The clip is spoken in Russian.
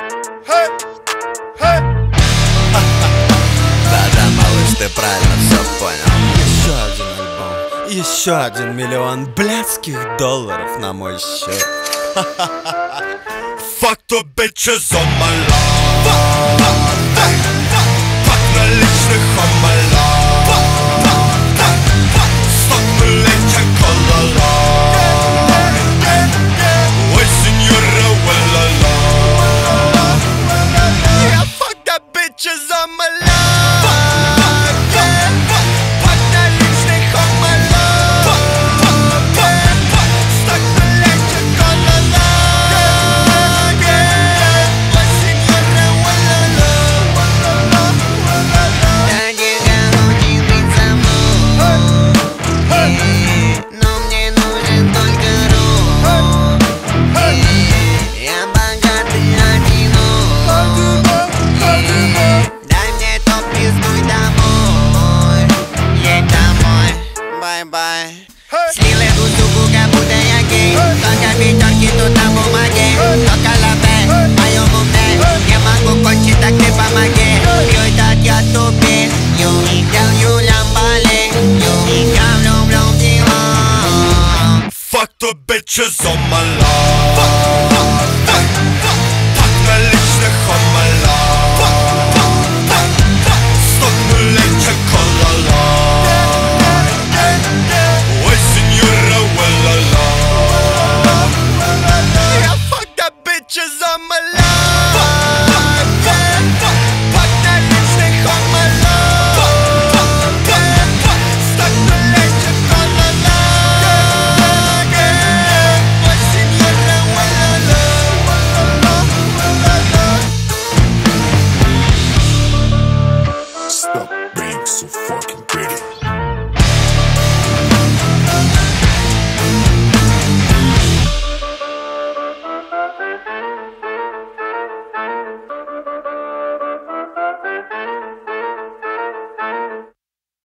Hey, hey. Да-да, малыш, ты правильно все понял. Еще один альбом, еще 1 миллион блядских долларов на мой счет. Fuck the bitches on my lawn. Fuck наличных on my lawn. Сток нулей колола. Ой, сеньора, уэлала. Yeah, fuck the bitches on my lawn. Fuck наличных on my lawn. Сток нулей колола. Слила эту суку, как будто я гей. Только пятерки тут на бумаге. Только лапе, в моем уме. Не могу кончить, так ты помоги. Пью этот я тупик. Делаю лямбали. Я влюблен в дела. Fuck the bitches on my lawn. Fuck наличных on my lawn. Сток нулей колола. Ой, сеньора, уэлала. Yeah, fuck the bitches on my lawn. Fuck наличных on my lawn. Сток нулей колола. Ой, сеньора, уэлала. Stop being so fucking